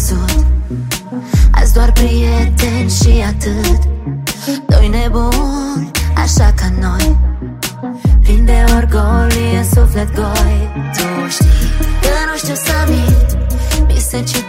văzut. Azi doar prieteni și atât. Doi nebuni, așa ca noi, plini de orgolii în suflet goi. Tu știi